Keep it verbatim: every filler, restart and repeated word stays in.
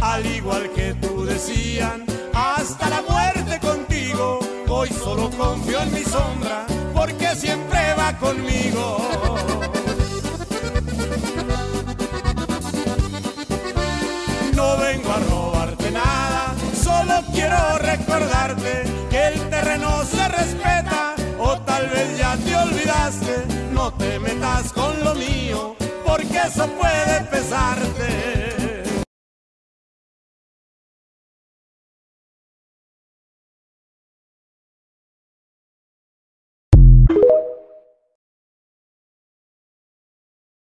al igual que tú decían, hasta la muerte contigo. Hoy solo confío en mi sombra, porque siempre va conmigo. No vengo a robarte nada, solo quiero recordarte que el terreno se respeta, o tal vez ya te olvidaste. No te metas con lo mío, porque eso puede pesarte.